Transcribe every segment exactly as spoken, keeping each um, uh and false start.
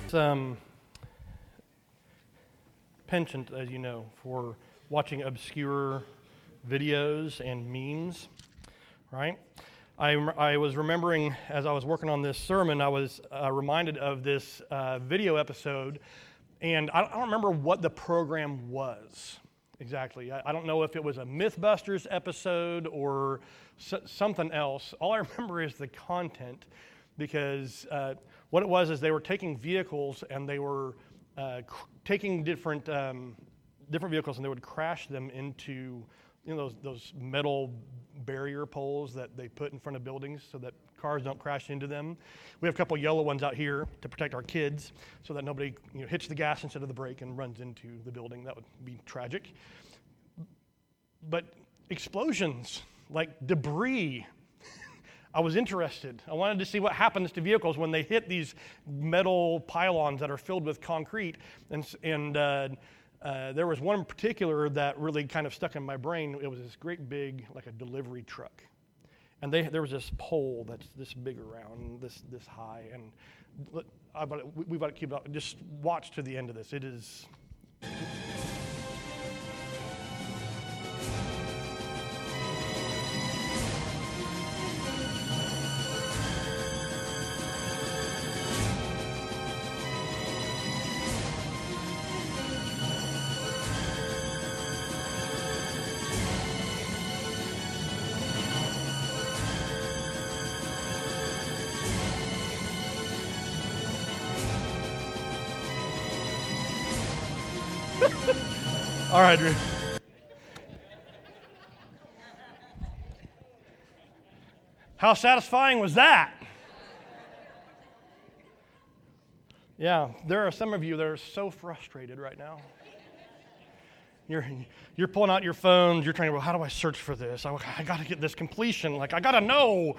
Um, penchant, as you know, for watching obscure videos and memes, right? I, I was remembering as I was working on this sermon, I was uh, reminded of this uh, video episode, and I don't, I don't remember what the program was exactly. I, I don't know if it was a Mythbusters episode or so, something else. All I remember is the content, because uh, what it was is they were taking vehicles and they were uh, cr- taking different um, different vehicles and they would crash them into you know those those metal barrier poles that they put in front of buildings so that cars don't crash into them. We have a couple yellow ones out here to protect our kids so that nobody you know, hits the gas instead of the brake and runs into the building. That would be tragic. But explosions, like debris, I was interested. I wanted to see what happens to vehicles when they hit these metal pylons that are filled with concrete. And, and uh, uh, there was one in particular that really kind of stuck in my brain. It was this great big, like a delivery truck. And they, there was this pole that's this big around, this this high. And I, we've got to keep up. Just watch to the end of this. It is... All right, Drew. How satisfying was that? Yeah, there are some of you that are so frustrated right now. You're you're pulling out your phones. You're trying to, well, how do I search for this? I, I got to get this completion. Like, I got to know.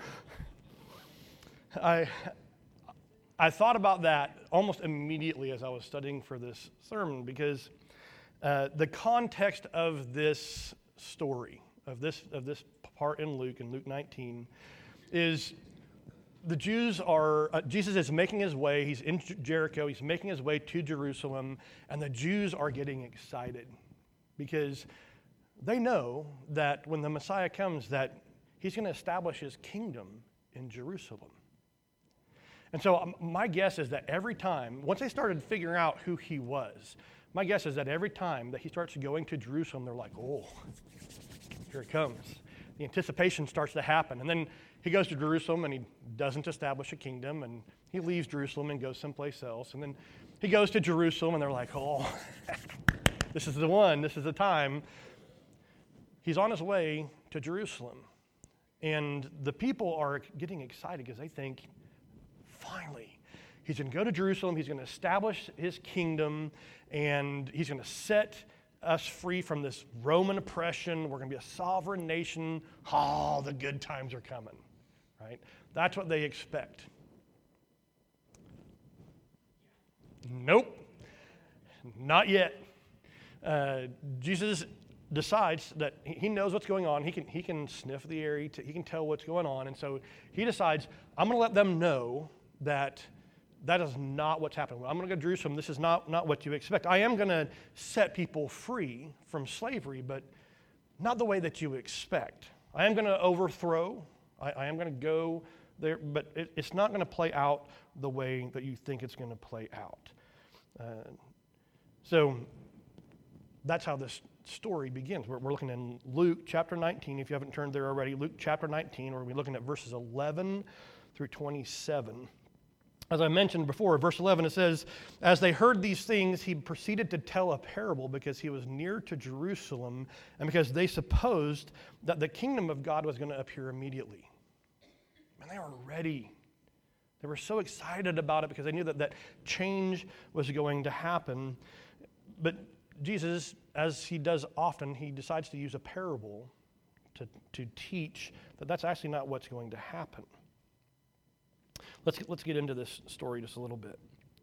I I thought about that almost immediately as I was studying for this sermon, because Uh, the context of this story, of this of this part in Luke, in Luke nineteen, is the Jews are, uh, Jesus is making his way, he's in Jericho, he's making his way to Jerusalem, and the Jews are getting excited because they know that when the Messiah comes, that he's going to establish his kingdom in Jerusalem. And so um, my guess is that every time, once they started figuring out who he was, my guess is that every time that he starts going to Jerusalem, they're like, oh, here it comes. The anticipation starts to happen. And then he goes to Jerusalem and he doesn't establish a kingdom, and he leaves Jerusalem and goes someplace else. And then he goes to Jerusalem and they're like, oh, this is the one, this is the time. He's on his way to Jerusalem. And the people are getting excited because they think, finally, he's going to go to Jerusalem, he's going to establish his kingdom, and he's going to set us free from this Roman oppression. We're going to be a sovereign nation. Oh, the good times are coming, right? That's what they expect. Nope, not yet. Uh, Jesus decides that he knows what's going on. He can he can sniff the air, he can tell what's going on, and so he decides, I'm going to let them know that that is not what's happening. I'm going to go to Jerusalem. This is not, not what you expect. I am going to set people free from slavery, but not the way that you expect. I am going to overthrow. I, I am going to go there, but it, it's not going to play out the way that you think it's going to play out. Uh, so that's how this story begins. We're, we're looking in Luke chapter nineteen. If you haven't turned there already, Luke chapter nineteen, we're looking at verses eleven through twenty-seven. As I mentioned before, verse eleven, it says, as they heard these things, he proceeded to tell a parable because he was near to Jerusalem and because they supposed that the kingdom of God was going to appear immediately. And they were ready. They were so excited about it because they knew that that change was going to happen. But Jesus, as he does often, he decides to use a parable to, to teach that that's actually not what's going to happen. Let's get, let's get into this story just a little bit.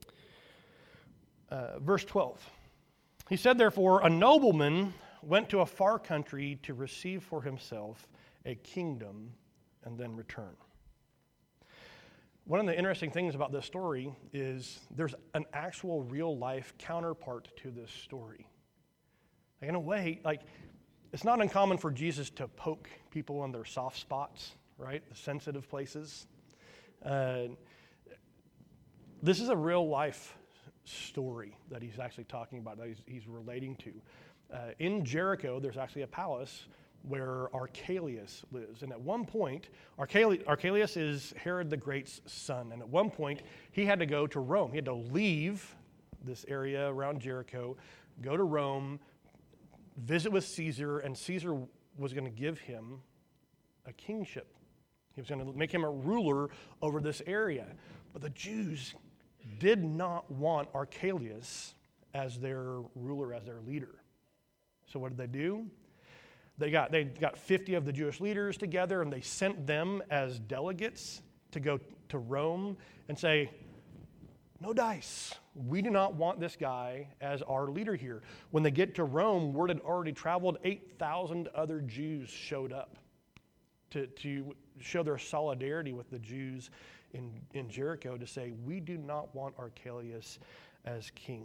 Uh, verse twelve. He said, therefore, a nobleman went to a far country to receive for himself a kingdom and then return. One of the interesting things about this story is there's an actual real-life counterpart to this story. Like in a way, like it's not uncommon for Jesus to poke people in their soft spots, right? The sensitive places. Uh, this is a real-life story that he's actually talking about, that he's, he's relating to. Uh, in Jericho, there's actually a palace where Archelaus lives. And at one point, Archelaus, Archelaus is Herod the Great's son. And at one point, he had to go to Rome. He had to leave this area around Jericho, go to Rome, visit with Caesar, and Caesar was going to give him a kingship. He was going to make him a ruler over this area. But the Jews did not want Archelaus as their ruler, as their leader. So what did they do? They got, they got fifty of the Jewish leaders together, and they sent them as delegates to go to Rome and say, no dice. We do not want this guy as our leader here. When they get to Rome, word had already traveled. eight thousand other Jews showed up to, to show their solidarity with the Jews in, in Jericho to say, we do not want Archelaus as king.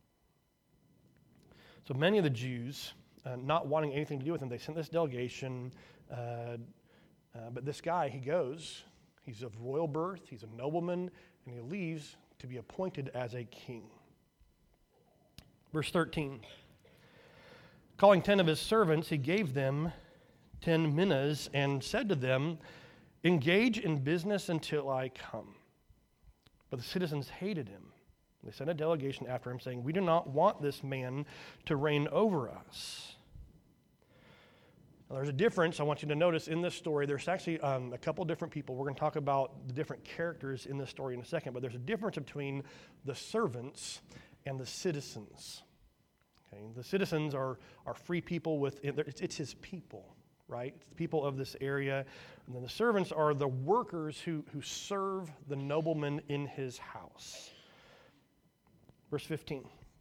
So many of the Jews, uh, not wanting anything to do with him, they sent this delegation. Uh, uh, but this guy, he goes. He's of royal birth. He's a nobleman. And he leaves to be appointed as a king. Verse thirteen. Calling ten of his servants, he gave them ten minas and said to them, engage in business until I come. But the citizens hated him. They sent a delegation after him saying, we do not want this man to reign over us. Now, there's a difference I want you to notice in this story. There's actually um, a couple different people. We're going to talk about the different characters in this story in a second, but there's a difference between the servants and the citizens. Okay? The citizens are, are free people with, it's, it's his people, right? It's the people of this area. And then the servants are the workers who, who serve the nobleman in his house. Verse fifteen.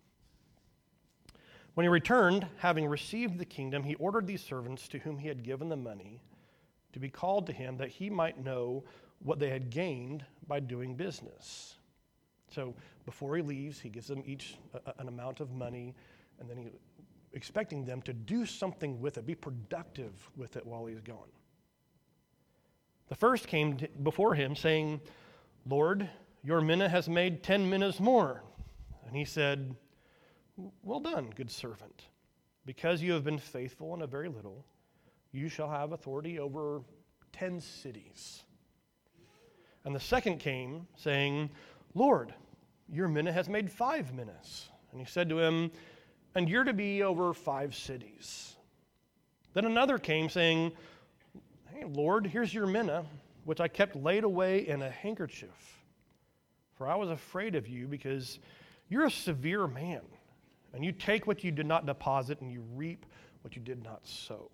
When he returned, having received the kingdom, he ordered these servants to whom he had given the money to be called to him that he might know what they had gained by doing business. So before he leaves, he gives them each a, an amount of money, and then he expecting them to do something with it, be productive with it while he's gone. The first came to, before him saying, Lord, your mina has made ten minas more. And he said, well done, good servant. Because you have been faithful in a very little, you shall have authority over ten cities. And the second came, saying, Lord, your mina has made five minas. And he said to him, and you're to be over five cities. Then another came, saying, hey, Lord, here's your mina, which I kept laid away in a handkerchief. For I was afraid of you, because you're a severe man, and you take what you did not deposit, and you reap what you did not sow.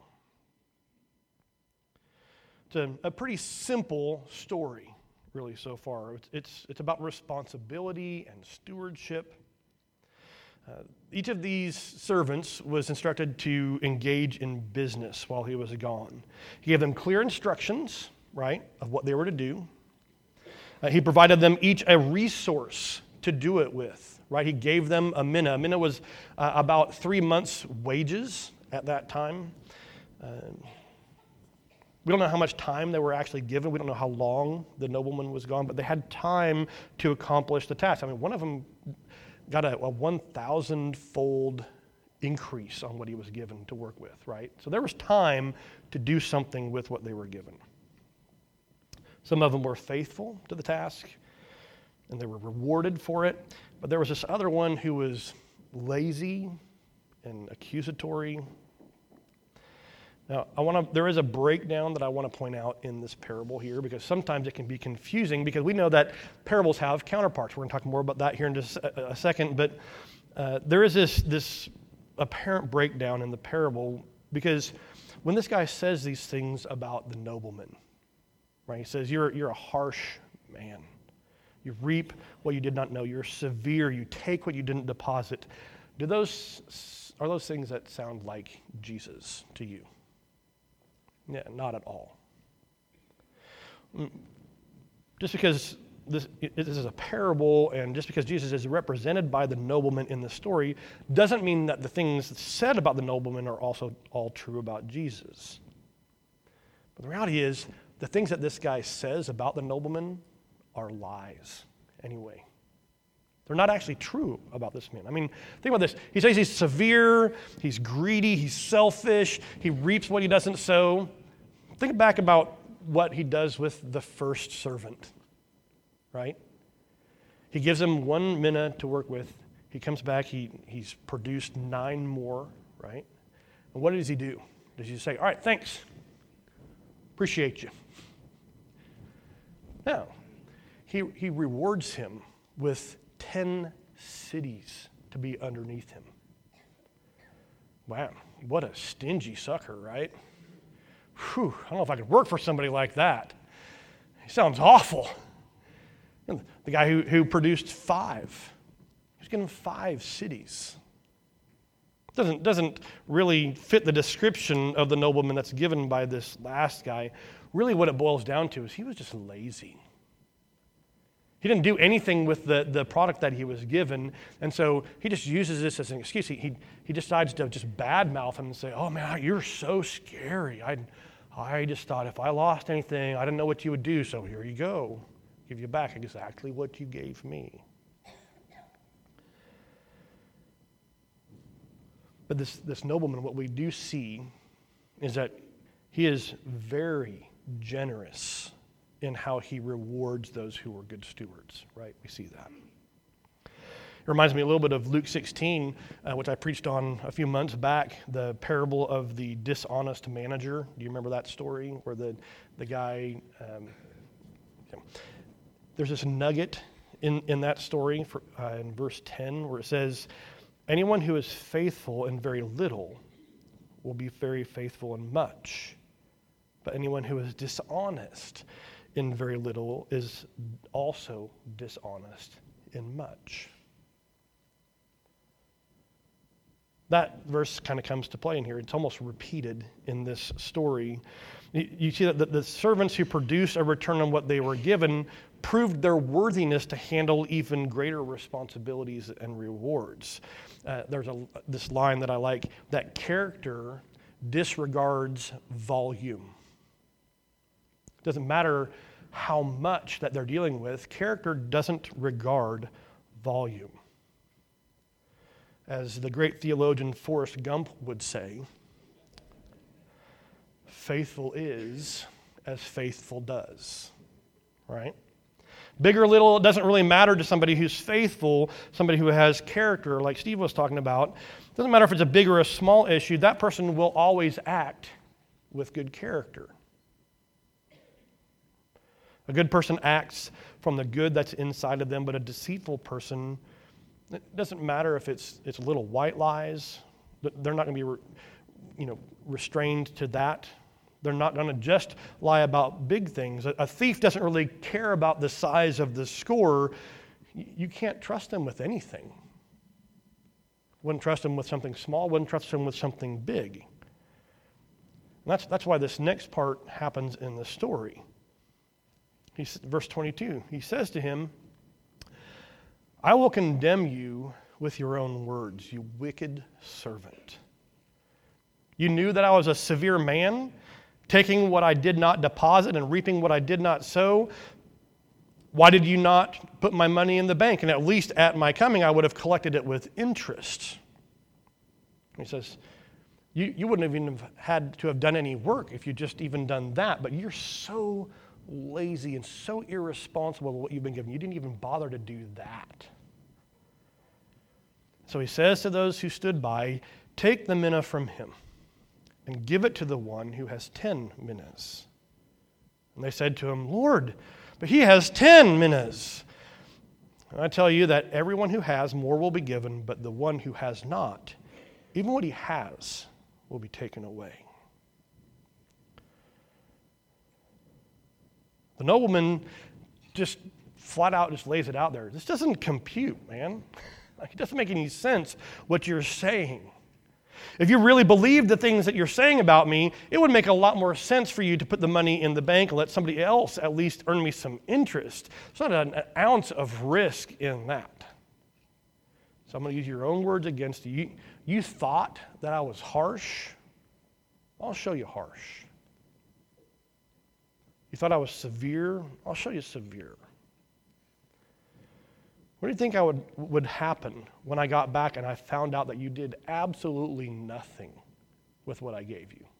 It's a, a pretty simple story, really, so far. It's, it's, it's about responsibility and stewardship. Uh, each of these servants was instructed to engage in business while he was gone. He gave them clear instructions, right, of what they were to do. Uh, he provided them each a resource to do it with, right? He gave them a mina. A mina was uh, about three months' wages at that time. Uh, we don't know how much time they were actually given. We don't know how long the nobleman was gone, but they had time to accomplish the task. I mean, one of them got a, a one thousand fold increase on what he was given to work with, right? So there was time to do something with what they were given. Some of them were faithful to the task, and they were rewarded for it. But there was this other one who was lazy and accusatory. Now, I want to. There is a breakdown that I want to point out in this parable here, because sometimes it can be confusing, because we know that parables have counterparts. We're going to talk more about that here in just a, a second. But uh, there is this, this apparent breakdown in the parable, because when this guy says these things about the nobleman, right? He says, you're, you're a harsh man. You reap what you did not know. You're severe. You take what you didn't deposit. Do those are those things that sound like Jesus to you? Yeah, not at all. Just because this, this is a parable, and just because Jesus is represented by the nobleman in the story doesn't mean that the things said about the nobleman are also all true about Jesus. But the reality is, the things that this guy says about the nobleman are lies anyway. They're not actually true about this man. I mean, think about this. He says he's severe, he's greedy, he's selfish, he reaps what he doesn't sow. Think back about what he does with the first servant, right? He gives him one mina to work with. He comes back, he, he's produced nine more, right? And what does he do? Does he say, all right, thanks, appreciate you? No. He, he rewards him with ten cities to be underneath him. Wow, what a stingy sucker, right? Whew, I don't know if I could work for somebody like that. He sounds awful. The guy who, who produced five, he's given five cities. Doesn't, doesn't really fit the description of the nobleman that's given by this last guy. Really what it boils down to is he was just lazy. He didn't do anything with the, the product that he was given, and so he just uses this as an excuse. He, he, he decides to just badmouth him and say, oh man, you're so scary. I, I just thought if I lost anything, I didn't know what you would do, so here you go. Give you back exactly what you gave me. But this, this nobleman, what we do see is that he is very generous in how he rewards those who are good stewards, right? We see that. It reminds me a little bit of Luke sixteen, uh, which I preached on a few months back, the parable of the dishonest manager. Do you remember that story where the, the guy, um, yeah. There's this nugget in, in that story for, uh, in verse ten where it says, anyone who is faithful in very little will be very faithful in much, but anyone who is dishonest in very little is also dishonest in much. That verse kind of comes to play in here. It's almost repeated in this story. You see that the servants who produced a return on what they were given proved their worthiness to handle even greater responsibilities and rewards. Uh, there's a, this line that I like, that character disregards volume. It doesn't matter how much that they're dealing with. Character doesn't regard volume. As the great theologian Forrest Gump would say, faithful is as faithful does, right? Big or little, it doesn't really matter to somebody who's faithful, somebody who has character, like Steve was talking about. It doesn't matter if it's a big or a small issue, that person will always act with good character. A good person acts from the good that's inside of them, but a deceitful person, it doesn't matter if it's it's little white lies. They're not going to be, you know, restrained to that. They're not going to just lie about big things. A thief doesn't really care about the size of the score. You can't trust them with anything. Wouldn't trust them with something small. Wouldn't trust them with something big. And that's that's why this next part happens in the story. He's, verse twenty-two, he says to him, I will condemn you with your own words, you wicked servant. You knew that I was a severe man, taking what I did not deposit and reaping what I did not sow. Why did you not put my money in the bank? And at least at my coming, I would have collected it with interest. He says, you, you wouldn't have even had to have done any work if you just even done that, but you're so lazy and so irresponsible with what you've been given. You didn't even bother to do that. So he says to those who stood by, take the mina from him and give it to the one who has ten minas. And they said to him, Lord, but he has ten minas. And I tell you that everyone who has, more will be given, but the one who has not, even what he has, will be taken away. The nobleman just flat out just lays it out there. This doesn't compute, man. It doesn't make any sense what you're saying. If you really believed the things that you're saying about me, it would make a lot more sense for you to put the money in the bank and let somebody else at least earn me some interest. There's not an, an ounce of risk in that. So I'm going to use your own words against you. you. You thought that I was harsh. I'll show you harsh. You thought I was severe. I'll show you severe. What do you think I would, would happen when I got back and I found out that you did absolutely nothing with what I gave you?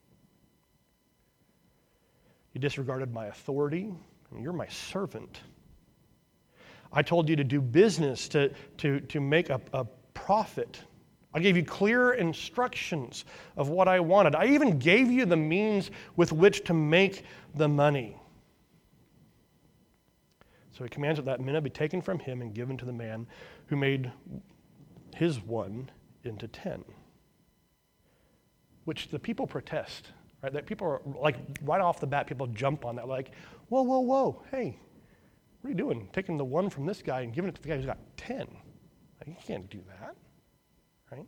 You disregarded my authority. I mean, you're my servant. I told you to do business, to, to, to make a, a profit. I gave you clear instructions of what I wanted. I even gave you the means with which to make the money. So he commands that that mina be taken from him and given to the man who made his one into ten. Which the people protest, right? That people are like, right off the bat, people jump on that, like, whoa, whoa, whoa, hey, what are you doing? Taking the one from this guy and giving it to the guy who's got ten. Like, you can't do that, right?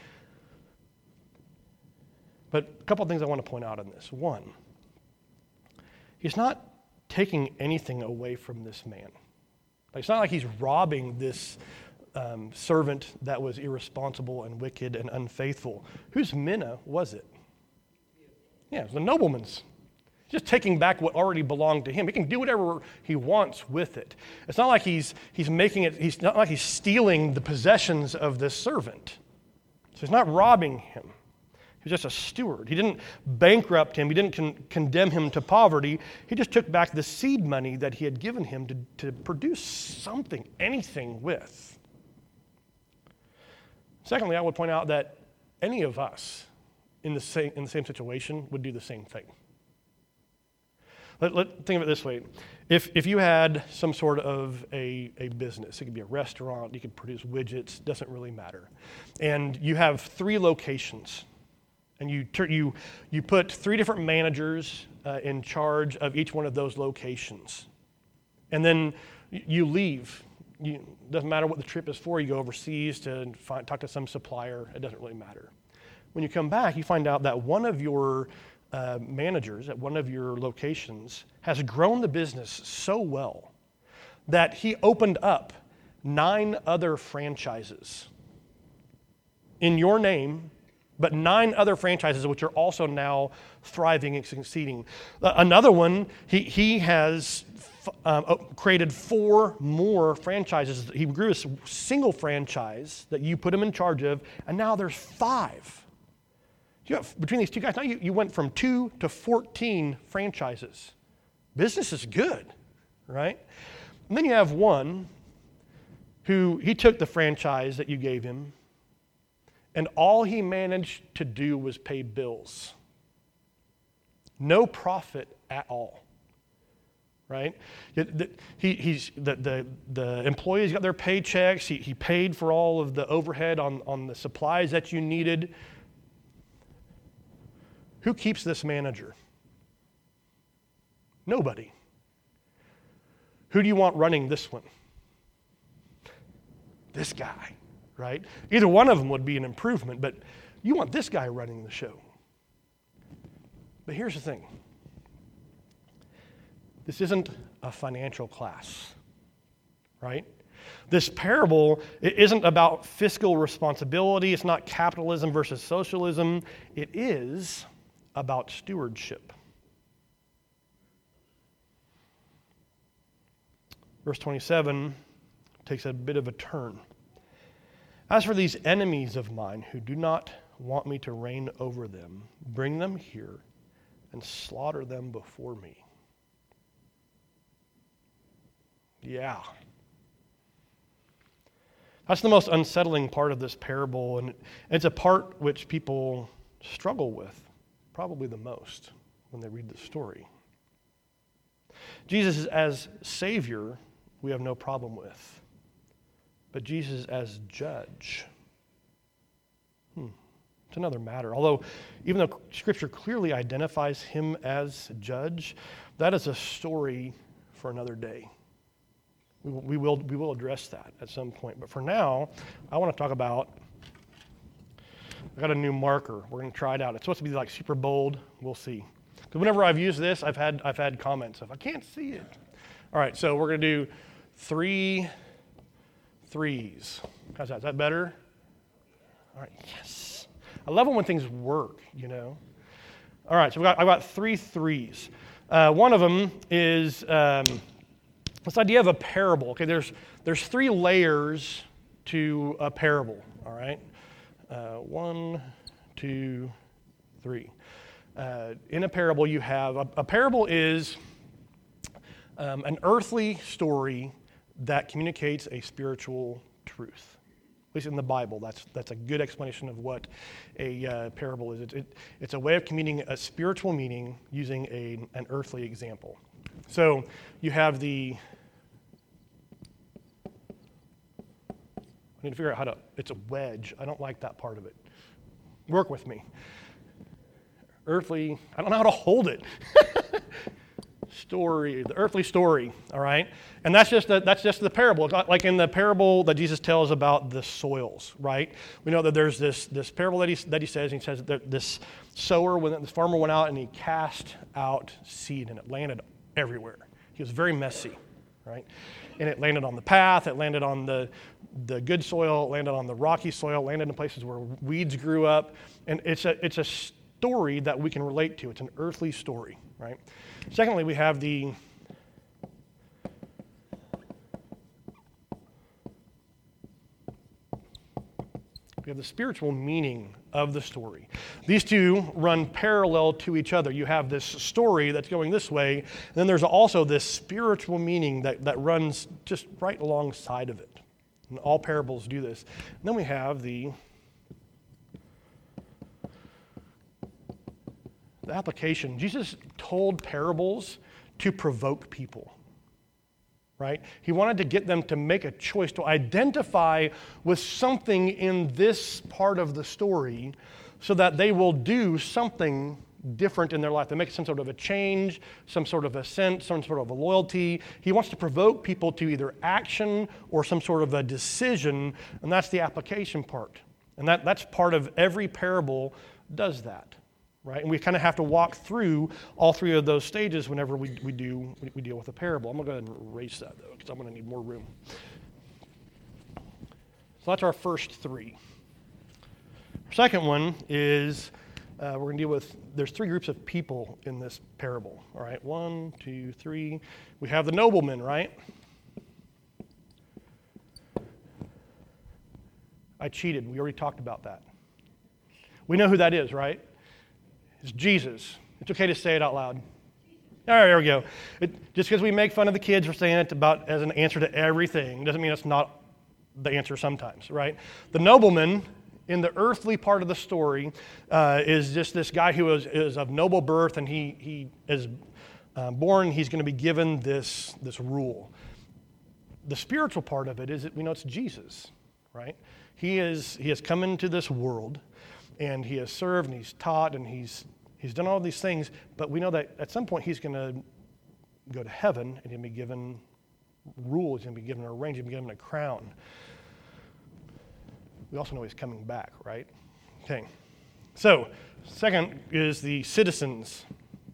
But a couple of things I want to point out in this. One, he's not taking anything away from this man. Like, it's not like he's robbing this um, servant that was irresponsible and wicked and unfaithful. Whose mina was it? Yeah, it was the nobleman's. Just taking back what already belonged to him. He can do whatever he wants with it. It's not like he's he's making it, he's not like he's stealing the possessions of this servant. So he's not robbing him. He was just a steward. He didn't bankrupt him. He didn't con- condemn him to poverty. He just took back the seed money that he had given him to, to produce something, anything with. Secondly, I would point out that any of us in the same, in the same situation would do the same thing. Let, let, think of it this way. If, if you had some sort of a, a business, it could be a restaurant, you could produce widgets, doesn't really matter. And you have three locations. And you you you put three different managers uh, in charge of each one of those locations. And then you leave. You, doesn't matter what the trip is for. You go overseas to find, talk to some supplier. It doesn't really matter. When you come back, you find out that one of your uh, managers at one of your locations has grown the business so well that he opened up nine other franchises in your name, but nine other franchises which are also now thriving and succeeding. Uh, another one, he, he has f- um, created four more franchises. He grew a single franchise that you put him in charge of, and now there's five. You have, between these two guys, now you, you went from two to fourteen franchises. Business is good, right? And then you have one who, he took the franchise that you gave him, and all he managed to do was pay bills. No profit at all, right? He, he's, the, the, the employees got their paychecks. He, he paid for all of the overhead on, on the supplies that you needed. Who keeps this manager? Nobody. Who do you want running this one? This guy. Right? Either one of them would be an improvement, but you want this guy running the show. But here's the thing. This isn't a financial class, right? This parable, it isn't about fiscal responsibility. It's not capitalism versus socialism. It is about stewardship. Verse twenty-seven takes a bit of a turn. As for these enemies of mine who do not want me to reign over them, bring them here and slaughter them before me. Yeah. That's the most unsettling part of this parable, and it's a part which people struggle with probably the most when they read the story. Jesus as Savior, we have no problem with. But Jesus as judge, hmm, it's another matter. Although, even though Scripture clearly identifies him as judge, that is a story for another day. We, we will we will address that at some point. But for now, I want to talk about I got a new marker. We're going to try it out. It's supposed to be like super bold. We'll see. Because whenever I've used this, I've had I've had comments of I can't see it. All right, so we're going to do three threes. How's that? Is that better? All right, yes. I love it when things work, you know. All right, so we got, I've got three threes. Uh, one of them is um, this idea of a parable. Okay, there's there's three layers to a parable, all right? Uh, one, two, three. Uh, in a parable, you have, a, a parable is um, an earthly story that communicates a spiritual truth. At least in the Bible, that's that's a good explanation of what a uh, parable is. It, it, it's a way of communicating a spiritual meaning using a, an earthly example. So you have the, I need to figure out how to, it's a wedge. I don't like that part of it. Work with me. Earthly, I don't know how to hold it. Story, the earthly story, all right? And that's just the, that's just the parable. It's not like in the parable that Jesus tells about the soils, right? We know that there's this, this parable that he, that he says, and he says that this sower, when this farmer went out and he cast out seed and it landed everywhere. He was very messy, right? And it landed on the path, it landed on the, the good soil, it landed on the rocky soil, landed in places where weeds grew up. And it's a, it's a story that we can relate to. It's an earthly story, right? Secondly, we have the we have the spiritual meaning of the story. These two run parallel to each other. You have this story that's going this way, and then there's also this spiritual meaning that, that runs just right alongside of it. And all parables do this. And then we have the The application. Jesus told parables to provoke people, right? He wanted to get them to make a choice, to identify with something in this part of the story so that they will do something different in their life. They make some sort of a change, some sort of a sense, some sort of a loyalty. He wants to provoke people to either action or some sort of a decision, and that's the application part. And that, that's part of every parable does that. Right? And we kind of have to walk through all three of those stages whenever we, we do we deal with a parable. I'm going to go ahead and erase that, though, because I'm going to need more room. So that's our first three. Our second one is uh, we're going to deal with, there's three groups of people in this parable. All right, one, two, three. We have the nobleman, right? I cheated. We already talked about that. We know who that is, right? It's Jesus. It's okay to say it out loud. All right, there we go. It, just because we make fun of the kids for saying it about as an answer to everything doesn't mean it's not the answer sometimes, right? The nobleman in the earthly part of the story uh, is just this guy who is, is of noble birth, and he he is uh, born. He's going to be given this this rule. The spiritual part of it is that we know it's Jesus, right? He is he has come into this world, and he has served, and he's taught, and he's He's done all these things, but we know that at some point he's going to go to heaven and he's going to be given rule, he's going to be given a range, he's going to be given a crown. We also know he's coming back, right? Okay. So, second is the citizens.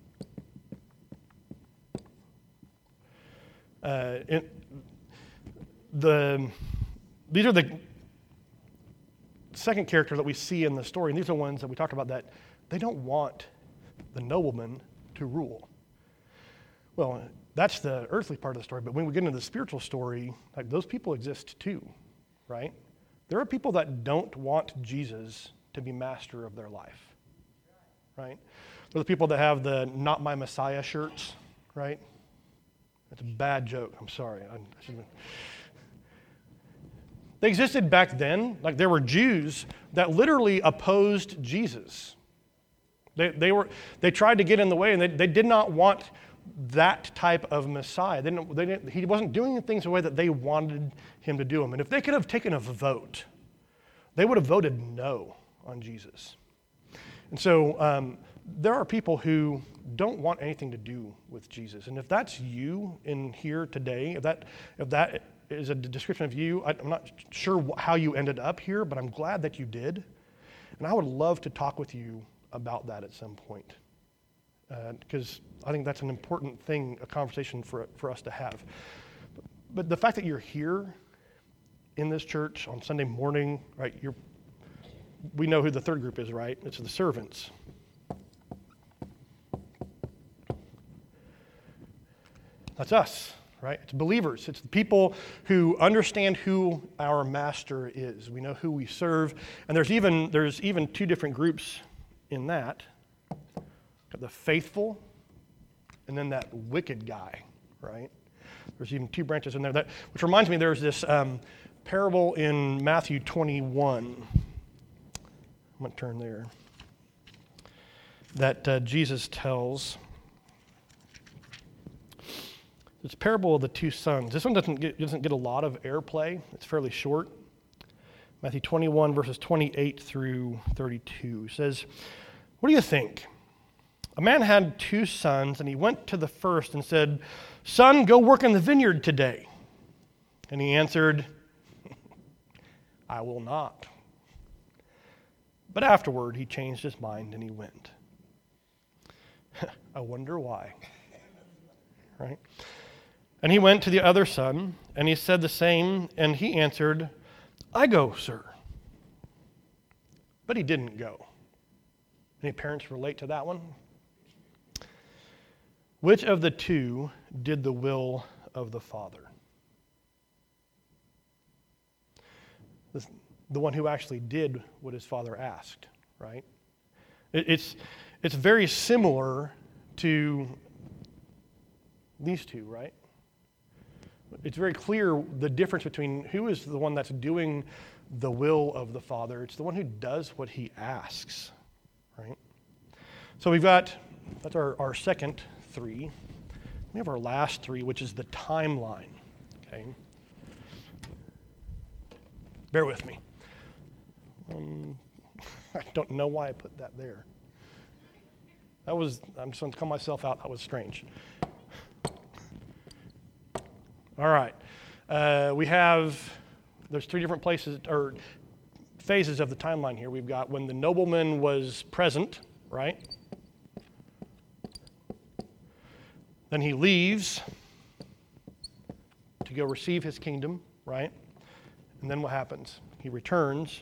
Uh, it, the these are the second character that we see in the story, and these are ones that we talked about that they don't want the nobleman to rule. Well, that's the earthly part of the story, but when we get into the spiritual story, like those people exist too, right? There are people that don't want Jesus to be master of their life, right? There are the people that have the "Not My Messiah" shirts, right? That's a bad joke. I'm sorry. I shouldn't. They existed back then. Like there were Jews that literally opposed Jesus. They they were they tried to get in the way, and they, they did not want that type of Messiah. They didn't, they didn't, he wasn't doing things the way that they wanted him to do them. And if they could have taken a vote, they would have voted no on Jesus. And so um, there are people who don't want anything to do with Jesus. And if that's you in here today, if that if that is a description of you, I'm not sure how you ended up here, but I'm glad that you did. And I would love to talk with you about that at some point, because uh, I think that's an important thing, a conversation for, for us to have. But the fact that you're here in this church on Sunday morning, right, you're, we know who the third group is, right? It's the servants. That's us, right? It's believers. It's the people who understand who our master is. We know who we serve. And there's even there's even two different groups in that. The faithful and then that wicked guy, right? There's even two branches in there. That, which reminds me, there's this um, parable in Matthew twenty-one. I'm going to turn there. That uh, Jesus tells. It's parable of the two sons. This one doesn't get, doesn't get a lot of airplay. It's fairly short. Matthew twenty-one, verses twenty-eight through thirty-two says, "What do you think? A man had two sons, and he went to the first and said, 'Son, go work in the vineyard today.' And he answered, 'I will not.' But afterward, he changed his mind and he went." I wonder why. Right? "And he went to the other son, and he said the same, and he answered, 'I go, sir.' But he didn't go." Any parents relate to that one? "Which of the two did the will of the Father?" This, the one who actually did what his father asked, right? It, it's, it's very similar to these two, right? It's very clear the difference between who is the one that's doing the will of the Father. It's the one who does what he asks, right? So we've got, that's our, our second three. We have our last three, which is the timeline, okay? Bear with me. Um, I don't know why I put that there. That was, I'm just going to call myself out, that was strange. All right. Uh, we have, there's three different places, or phases of the timeline here. We've got when the nobleman was present, right? Then he leaves to go receive his kingdom, right? And then what happens? He returns.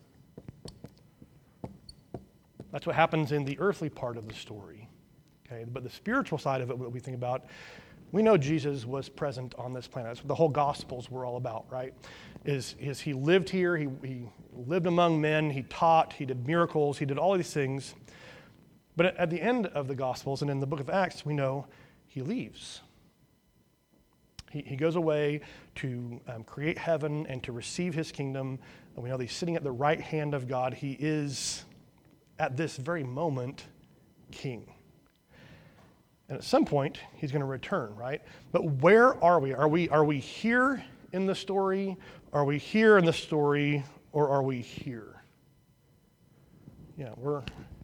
That's what happens in the earthly part of the story, okay? But the spiritual side of it, what we think about, we know Jesus was present on this planet. That's what the whole Gospels were all about, right? Is, is he lived here, he, he lived among men, he taught, he did miracles, he did all of these things. But at, at the end of the Gospels and in the book of Acts, we know he leaves. He, he goes away to um, create heaven and to receive his kingdom. And we know that he's sitting at the right hand of God. He is, at this very moment, king. And at some point, he's going to return, right? But where are we? Are we are we here in the story? Are we here in the story? Or are we here? Yeah, we're,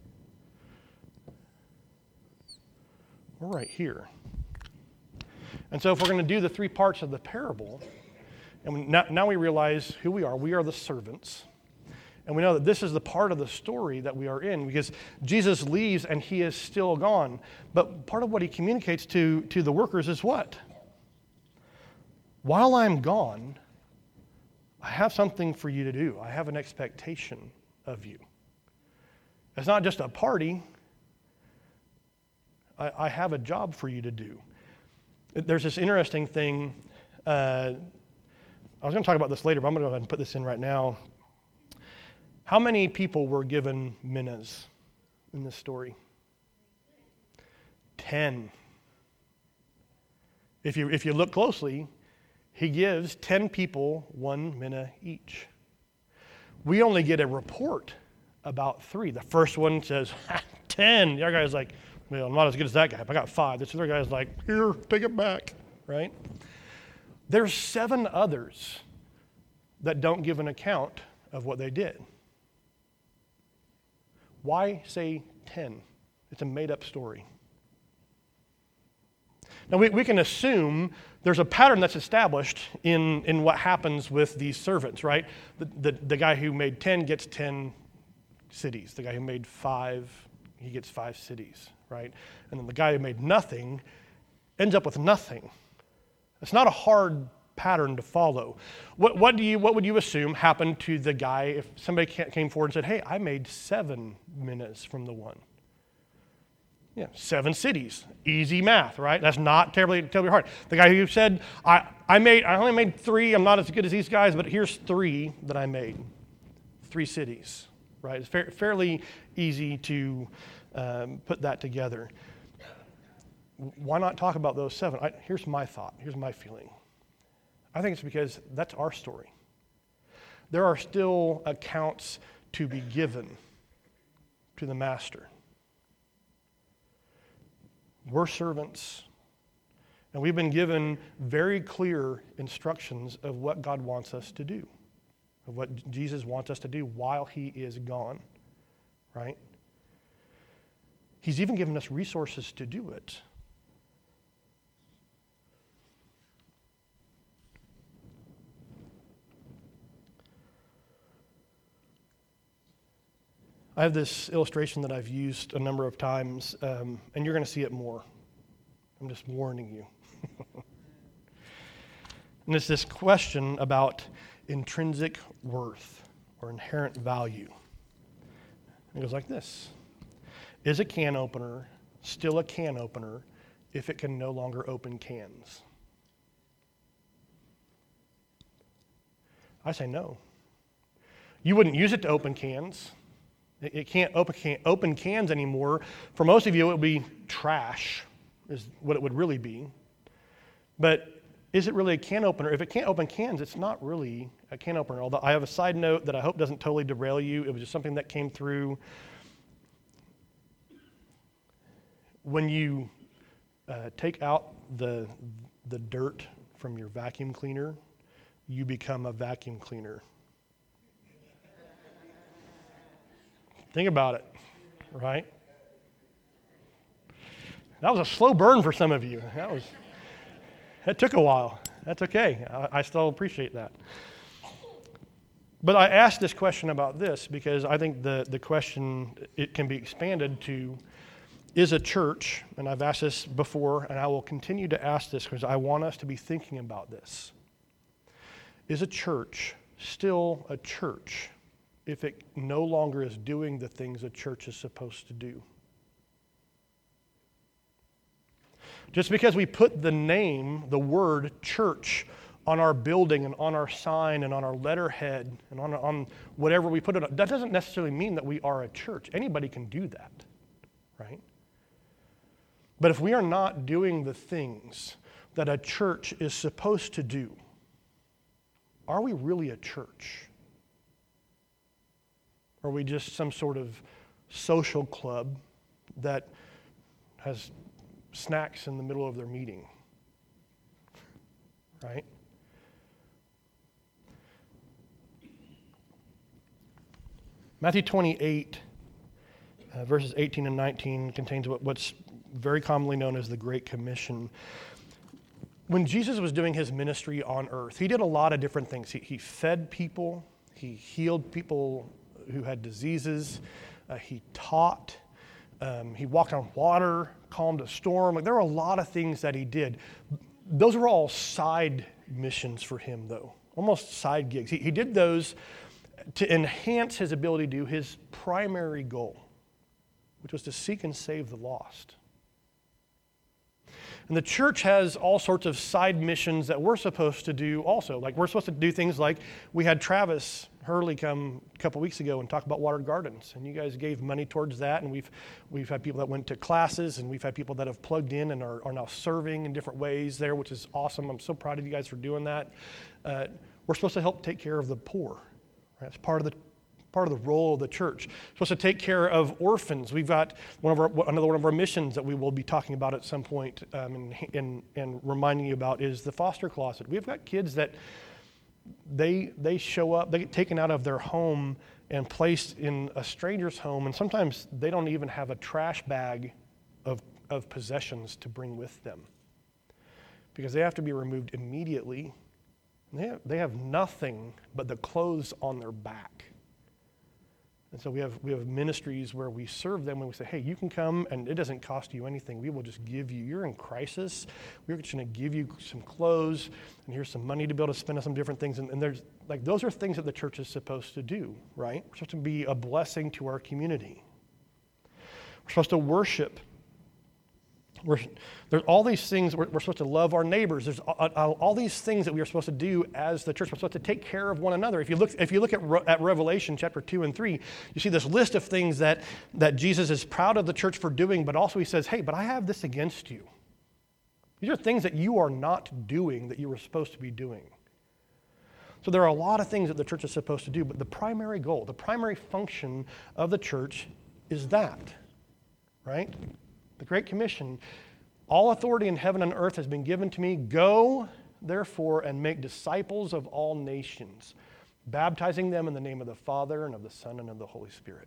we're right here. And so if we're going to do the three parts of the parable, and we, now, now we realize who we are. We are the servants. And we know that this is the part of the story that we are in because Jesus leaves and he is still gone. But part of what he communicates to, to the workers is what? While I'm gone, I have something for you to do. I have an expectation of you. It's not just a party. I, I have a job for you to do. There's this interesting thing. Uh, I was going to talk about this later, but I'm going to go ahead and put this in right now. How many people were given minas in this story? Ten. If you, if you look closely, he gives ten people one mina each. We only get a report about three. The first one says, ten. The other guy's like, well, I'm not as good as that guy. I got five. This other guy's like, here, take it back, right? There's seven others that don't give an account of what they did. Why say ten? It's a made-up story. Now, we, we can assume there's a pattern that's established in, in what happens with these servants, right? The, the, the guy who made ten gets ten cities. The guy who made five, he gets five cities, right? And then the guy who made nothing ends up with nothing. It's not a hard pattern to follow. What, what do you? What would you assume happened to the guy if somebody came forward and said, hey, I made seven minas from the one? Yeah, seven cities. Easy math, right? That's not terribly, terribly hard. The guy who said, I, I made, I only made three, I'm not as good as these guys, but here's three that I made. Three cities, right? It's fa- fairly easy to um, put that together. Why not talk about those seven? I, here's my thought. Here's my feeling. I think it's because that's our story. There are still accounts to be given to the master. We're servants, and we've been given very clear instructions of what God wants us to do, of what Jesus wants us to do while he is gone, right? He's even given us resources to do it. I have this illustration that I've used a number of times, um, and you're going to see it more. I'm just warning you. And it's this question about intrinsic worth or inherent value. It goes like this. Is a can opener still a can opener if it can no longer open cans? I say no. You wouldn't use it to open cans. It can't open, can't open cans anymore. For most of you, it would be trash, is what it would really be. But is it really a can opener? If it can't open cans, it's not really a can opener. Although I have a side note that I hope doesn't totally derail you. It was just something that came through. When you uh, take out the, the dirt from your vacuum cleaner, you become a vacuum cleaner. Think about it, right? That was a slow burn for some of you. That was, that took a while. That's okay. I, I still appreciate that. But I asked this question about this because I think the, the question, it can be expanded to, is a church, and I've asked this before, and I will continue to ask this because I want us to be thinking about this. Is a church still a church if it no longer is doing the things a church is supposed to do? Just because we put the name, the word church on our building and on our sign and on our letterhead and on, on whatever we put it on, that doesn't necessarily mean that we are a church. Anybody can do that, right? But if we are not doing the things that a church is supposed to do, are we really a church? Or are we just some sort of social club that has snacks in the middle of their meeting? Right? Matthew twenty-eight, uh, verses eighteen and nineteen contains what, what's very commonly known as the Great Commission. When Jesus was doing his ministry on earth, he did a lot of different things. He, he fed people, he healed people who had diseases, uh, he taught, um, he walked on water, calmed a storm. Like, there were a lot of things that he did. Those were all side missions for him, though, almost side gigs. He, he did those to enhance his ability to do his primary goal, which was to seek and save the lost. And the church has all sorts of side missions that we're supposed to do also. Like, we're supposed to do things like, we had Travis Hurley come a couple weeks ago and talk about watered gardens, and you guys gave money towards that, and we've we've had people that went to classes, and we've had people that have plugged in and are, are now serving in different ways there, which is awesome. I'm so proud of you guys for doing that. Uh, we're supposed to help take care of the poor. Right? It's part of the part of the role of the church. We're supposed to take care of orphans. We've got one of our another one of our missions that we will be talking about at some point um, and, and and reminding you about is the foster closet. We've got kids that They they show up, they get taken out of their home and placed in a stranger's home, and sometimes they don't even have a trash bag of, of possessions to bring with them because they have to be removed immediately. They have, they have nothing but the clothes on their back. And so we have we have ministries where we serve them and we say, hey, you can come and it doesn't cost you anything. We will just give you, you're in crisis. We're just going to give you some clothes and here's some money to be able to spend on some different things. And, and there's like, those are things that the church is supposed to do, right? We're supposed to be a blessing to our community. We're supposed to worship. We're, there's all these things, we're, we're supposed to love our neighbors. There's all, all, all these things that we are supposed to do as the church. We're supposed to take care of one another. If you look, if you look at, at Revelation chapter two and three, you see this list of things that, that Jesus is proud of the church for doing, but also he says, hey, but I have this against you. These are things that you are not doing that you were supposed to be doing. So there are a lot of things that the church is supposed to do, but the primary goal, the primary function of the church is that, right? The Great Commission, all authority in heaven and earth has been given to me. Go, therefore, and make disciples of all nations, baptizing them in the name of the Father and of the Son and of the Holy Spirit.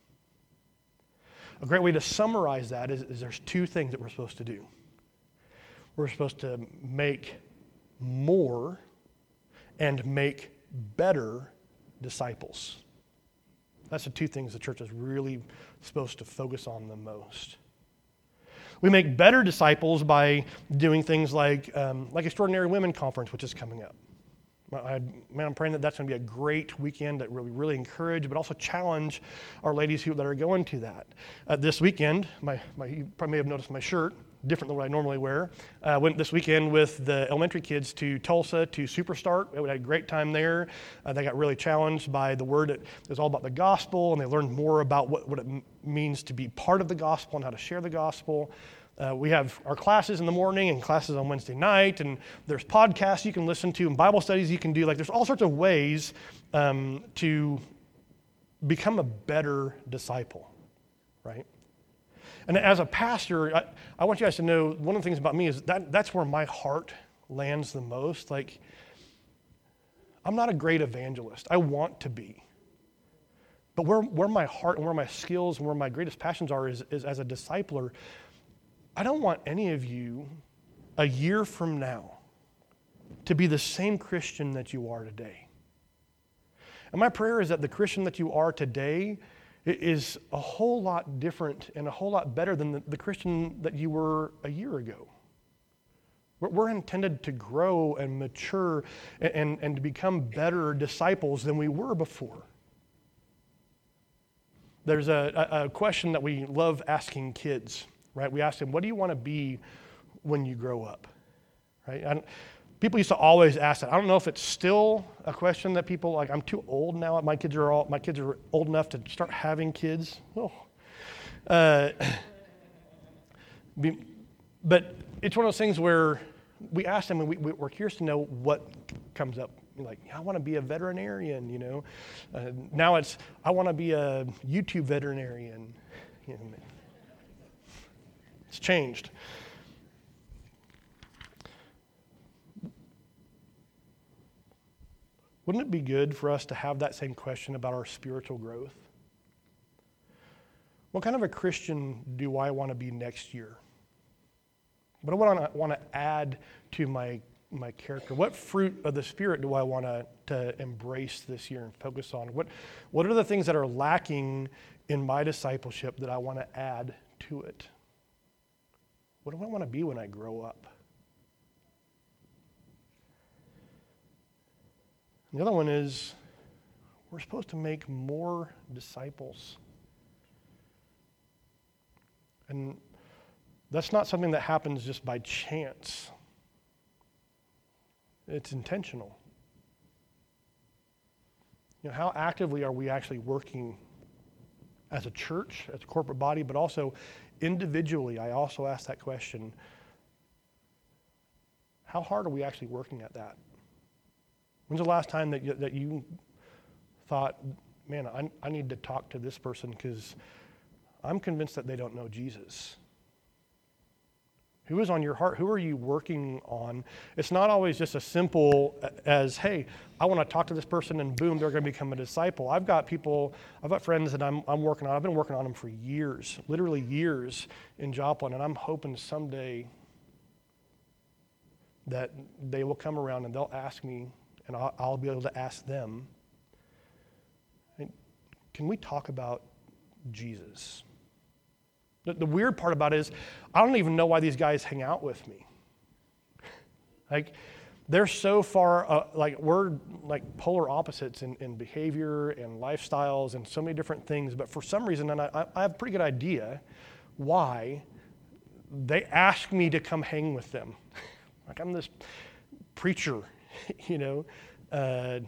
A great way to summarize that is, is there's two things that we're supposed to do. We're supposed to make more and make better disciples. That's the two things the church is really supposed to focus on the most. We make better disciples by doing things like um, like Extraordinary Women Conference, which is coming up. I, man, I'm praying that that's going to be a great weekend that really, really encourage, but also challenge our ladies who that are going to that. Uh, this weekend, my, my you probably may have noticed my shirt, different than what I normally wear. I uh, went this weekend with the elementary kids to Tulsa to Superstart. We had a great time there. Uh, they got really challenged by the word. It was all about the gospel, and they learned more about what, what it m- means to be part of the gospel and how to share the gospel. Uh, we have our classes in the morning and classes on Wednesday night, and there's podcasts you can listen to and Bible studies you can do. Like, there's all sorts of ways um, to become a better disciple, right? And as a pastor, I, I want you guys to know one of the things about me is that that's where my heart lands the most. Like, I'm not a great evangelist. I want to be. But where, where my heart and where my skills and where my greatest passions are is, is as a discipler. I don't want any of you a year from now to be the same Christian that you are today. And my prayer is that the Christian that you are today is a whole lot different and a whole lot better than the, the Christian that you were a year ago. We're, we're intended to grow and mature and, and, and to become better disciples than we were before. There's a, a, a question that we love asking kids. Right? We asked them, what do you want to be when you grow up? Right? And people used to always ask that. I don't know if it's still a question that people, like, I'm too old now. My kids are all, my kids are old enough to start having kids. Oh. Uh, but it's one of those things where we ask them, and we, we're curious to know what comes up. Like, I want to be a veterinarian, you know. Uh, now it's, I want to be a YouTube veterinarian. You know, it's changed. Wouldn't it be good for us to have that same question about our spiritual growth? What kind of a Christian do I want to be next year? What do I want to add to my, my character? What fruit of the Spirit do I want to, to embrace this year and focus on? What, what are the things that are lacking in my discipleship that I want to add to it? What do I want to be when I grow up? The other one is we're supposed to make more disciples. And that's not something that happens just by chance. It's intentional. You know, how actively are we actually working as a church, as a corporate body, but also individually? I also ask that question. How hard are we actually working at that? When's the last time that you, that you thought, man, I, I need to talk to this person because I'm convinced that they don't know Jesus? Who is on your heart? Who are you working on? It's not always just as simple as, hey, I want to talk to this person and boom, they're going to become a disciple. I've got people, I've got friends that I'm, I'm working on. I've been working on them for years, literally years in Joplin, and I'm hoping someday that they will come around and they'll ask me, and I'll, I'll be able to ask them, can we talk about Jesus? The, the weird part about it is, I don't even know why these guys hang out with me. Like, they're so far, uh, like, we're like polar opposites in, in behavior and lifestyles and so many different things, but for some reason, and I, I have a pretty good idea why they ask me to come hang with them. Like, I'm this preacher, you know. Uh,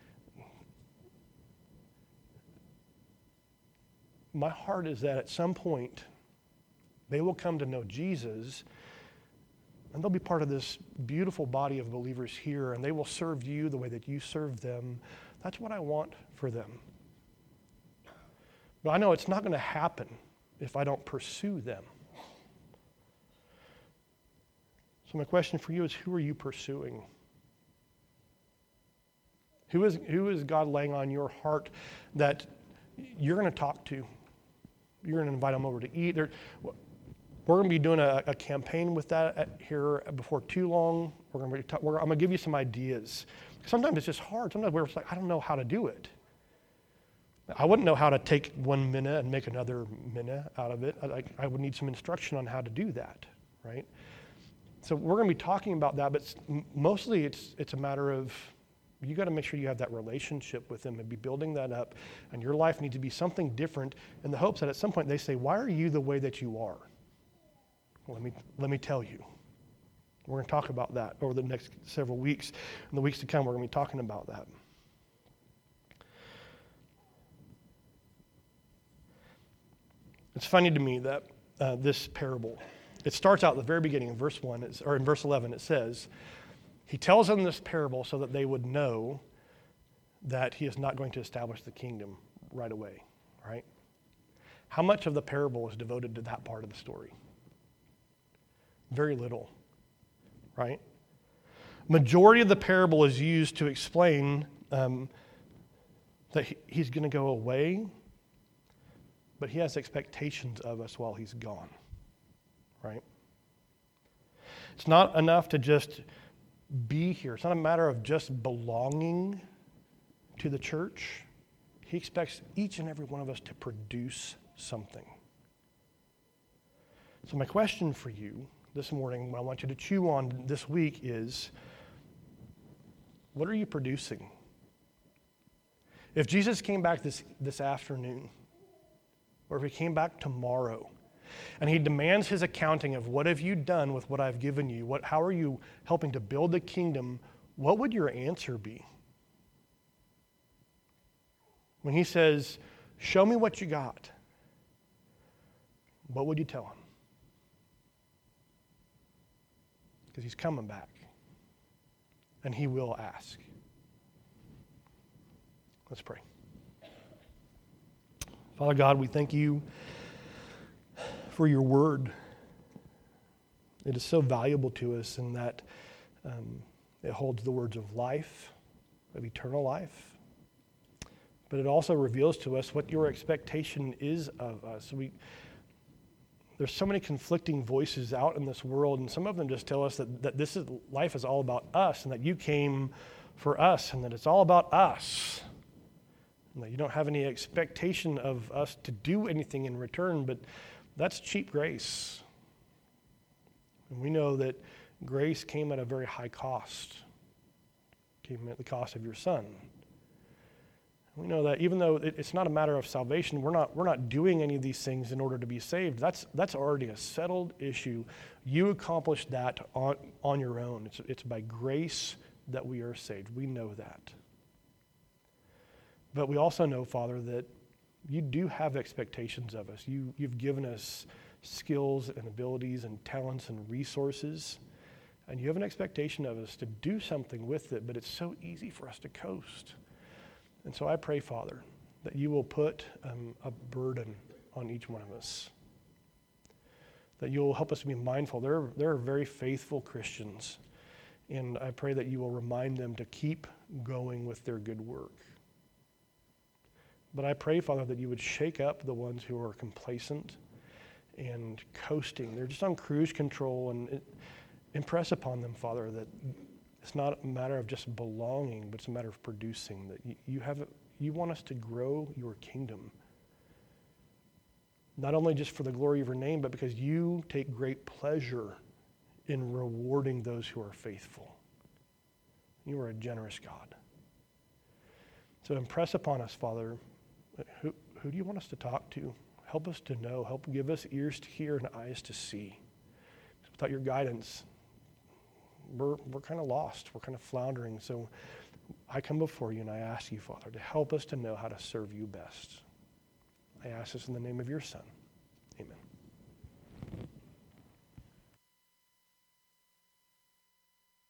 my heart is that at some point, they will come to know Jesus, and they'll be part of this beautiful body of believers here, and they will serve you the way that you serve them. That's what I want for them. But I know it's not going to happen if I don't pursue them. So my question for you is, who are you pursuing? Who is, who is God laying on your heart that you're going to talk to? You're going to invite them over to eat. They're, we're going to be doing a, a campaign with that at, here before too long. We're going to be talk, we're, I'm going to give you some ideas. Sometimes it's just hard. Sometimes we're just like, I don't know how to do it. I wouldn't know how to take one minute and make another minute out of it. I, I would need some instruction on how to do that, right? So we're going to be talking about that, but mostly it's it's a matter of you got to make sure you have that relationship with them and be building that up, and your life needs to be something different in the hopes that at some point they say, why are you the way that you are? Well, let me let me tell you. We're going to talk about that over the next several weeks. In the weeks to come, we're going to be talking about that. It's funny to me that uh, this parable, it starts out at the very beginning in verse one, it's, or in verse eleven, it says, he tells them this parable so that they would know that he is not going to establish the kingdom right away, right? How much of the parable is devoted to that part of the story? Very little, right? Majority of the parable is used to explain um, that he, he's going to go away, but he has expectations of us while he's gone, right? It's not enough to just be here. It's not a matter of just belonging to the church. He expects each and every one of us to produce something. So my question for you this morning, what I want you to chew on this week is, what are you producing? If Jesus came back this, this afternoon, or if he came back tomorrow, and he demands his accounting of what have you done with what I've given you, what, how are you helping to build the kingdom, what would your answer be? When he says, show me what you got, what would you tell him? Because he's coming back, and he will ask. Let's pray. Father God, we thank you for your word. It is so valuable to us in that um, it holds the words of life, of eternal life, but it also reveals to us what your expectation is of us. We, there's so many conflicting voices out in this world, and some of them just tell us that, that this is life is all about us, and that you came for us, and that it's all about us. And that you don't have any expectation of us to do anything in return, but that's cheap grace. And we know that grace came at a very high cost. It came at the cost of your son. We know that even though it's not a matter of salvation, we're not we're not doing any of these things in order to be saved. That's that's already a settled issue. You accomplished that on, on your own. It's it's by grace that we are saved. We know that. But we also know, Father, that you do have expectations of us. You, you've given us skills and abilities and talents and resources, and you have an expectation of us to do something with it, but it's so easy for us to coast. And so I pray, Father, that you will put um, a burden on each one of us, that you'll help us to be mindful. There, there are very faithful Christians, and I pray that you will remind them to keep going with their good work. But I pray, Father, that you would shake up the ones who are complacent and coasting. They're just on cruise control, and it, impress upon them, Father, that it's not a matter of just belonging, but it's a matter of producing, that you, you have You want us to grow your kingdom. Not only just for the glory of your name, but because you take great pleasure in rewarding those who are faithful. You are a generous God. So impress upon us, Father, who, who do you want us to talk to? Help us to know. Help give us ears to hear and eyes to see. Without your guidance, we're, we're kind of lost. We're kind of floundering. So I come before you and I ask you, Father, to help us to know how to serve you best. I ask this in the name of your Son.